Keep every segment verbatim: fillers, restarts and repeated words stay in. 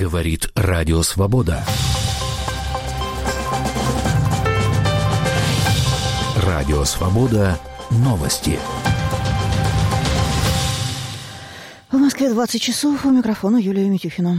Говорит Радио Свобода. Радио Свобода. Новости. В Москве двадцать часов. У микрофона Юлия Митюхина.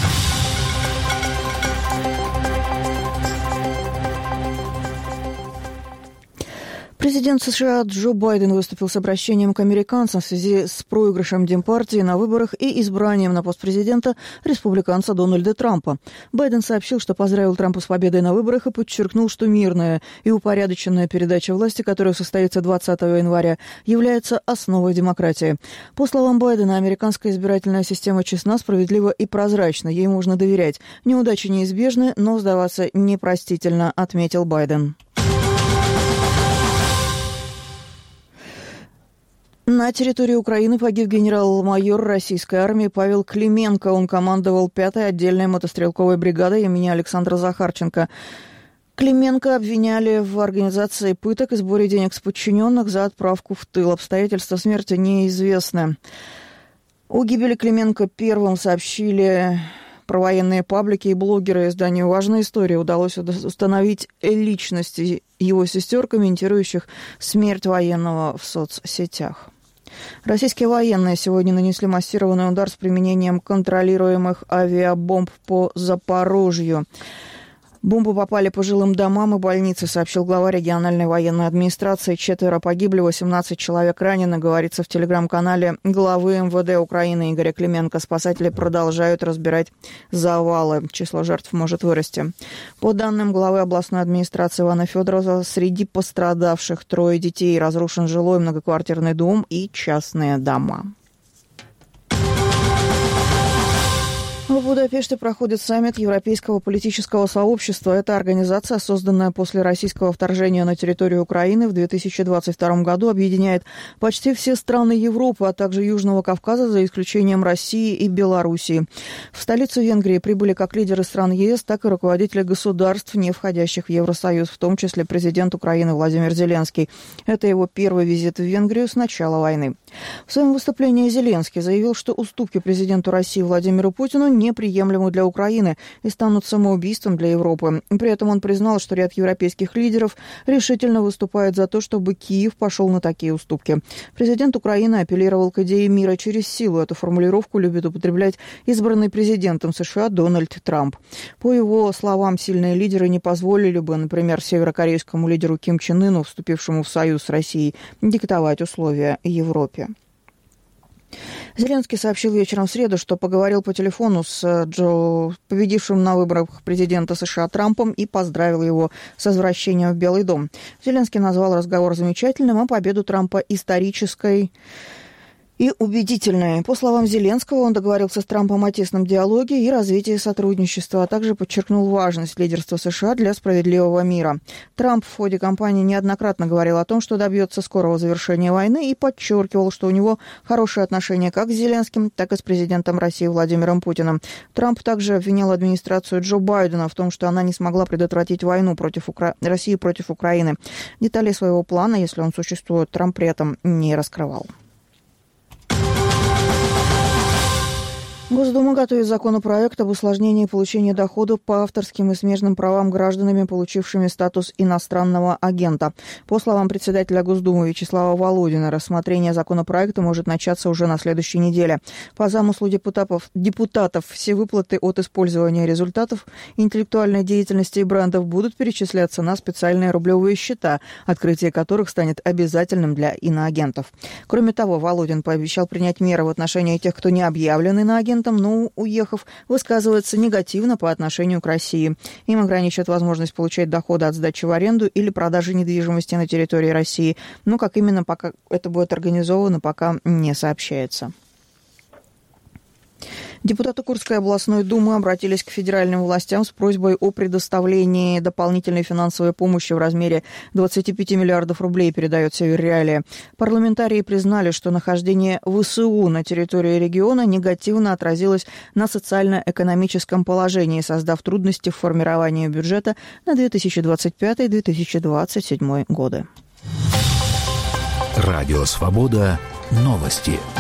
Президент США Джо Байден выступил с обращением к американцам в связи с проигрышем Демпартии на выборах и избранием на пост президента республиканца Дональда Трампа. Байден сообщил, что поздравил Трампа с победой на выборах и подчеркнул, что мирная и упорядоченная передача власти, которая состоится двадцатого января, является основой демократии. По словам Байдена, американская избирательная система честна, справедлива и прозрачна. Ей можно доверять. Неудачи неизбежны, но сдаваться непростительно, отметил Байден. На территории Украины погиб генерал-майор российской армии Павел Клименко. Он командовал пятой отдельной мотострелковой бригадой имени Александра Захарченко. Клименко обвиняли в организации пыток и сборе денег с подчиненных за отправку в тыл. Обстоятельства смерти неизвестны. О гибели Клименко первым сообщили провоенные паблики и блогеры. Изданию «Важная история» удалось установить личности его сестер, комментирующих смерть военного в соцсетях. Российские военные сегодня нанесли массированный удар с применением контролируемых авиабомб по Запорожью. Бомбы попали по жилым домам и больнице, сообщил глава региональной военной администрации. Четверо погибли, восемнадцать человек ранены, говорится в телеграм-канале главы эм вэ дэ Украины Игоря Клименко. Спасатели продолжают разбирать завалы. Число жертв может вырасти. По данным главы областной администрации Ивана Федорова, среди пострадавших трое детей, разрушен жилой многоквартирный дом и частные дома. В Будапеште проходит саммит Европейского политического сообщества. Это организация, созданная после российского вторжения на территорию Украины в две тысячи двадцать втором году, объединяет почти все страны Европы, а также Южного Кавказа, за исключением России и Белоруссии. В столицу Венгрии прибыли как лидеры стран е эс, так и руководители государств, не входящих в Евросоюз, в том числе президент Украины Владимир Зеленский. Это его первый визит в Венгрию с начала войны. В своем выступлении Зеленский заявил, что уступки президенту России Владимиру Путину неприемлемы для Украины и станут самоубийством для Европы. При этом он признал, что ряд европейских лидеров решительно выступает за то, чтобы Киев пошел на такие уступки. Президент Украины апеллировал к идее мира через силу. Эту формулировку любит употреблять избранный президентом США Дональд Трамп. По его словам, сильные лидеры не позволили бы, например, северокорейскому лидеру Ким Чен Ыну, вступившему в союз с Россией, диктовать условия Европе. Зеленский сообщил вечером в среду, что поговорил по телефону с Джо, победившим на выборах президента США Трампом, и поздравил его с возвращением в Белый дом. Зеленский назвал разговор замечательным, а победу Трампа исторической и убедительной. По словам Зеленского, он договорился с Трампом о тесном диалоге и развитии сотрудничества, а также подчеркнул важность лидерства США для справедливого мира. Трамп в ходе кампании неоднократно говорил о том, что добьется скорого завершения войны, и подчеркивал, что у него хорошие отношения как с Зеленским, так и с президентом России Владимиром Путиным. Трамп также обвинял администрацию Джо Байдена в том, что она не смогла предотвратить войну против Укра... России против Украины. Детали своего плана, если он существует, Трамп при этом не раскрывал. Госдума готовит законопроект об усложнении получения доходов по авторским и смежным правам гражданами, получившими статус иностранного агента. По словам председателя Госдумы Вячеслава Володина, рассмотрение законопроекта может начаться уже на следующей неделе. По замыслу депутатов, депутатов все выплаты от использования результатов интеллектуальной деятельности и брендов будут перечисляться на специальные рублевые счета, открытие которых станет обязательным для иноагентов. Кроме того, Володин пообещал принять меры в отношении тех, кто не объявлен иноагентом, но, уехав, высказывается негативно по отношению к России. Им ограничат возможность получать доходы от сдачи в аренду или продажи недвижимости на территории России. Но как именно пока это будет организовано, пока не сообщается. Депутаты Курской областной думы обратились к федеральным властям с просьбой о предоставлении дополнительной финансовой помощи в размере двадцати пяти миллиардов рублей, передает Северреалия. Парламентарии признали, что нахождение вэ эс у на территории региона негативно отразилось на социально-экономическом положении, создав трудности в формировании бюджета на две тысячи двадцать пятый — две тысячи двадцать седьмой годы. Радио «Свобода». Новости.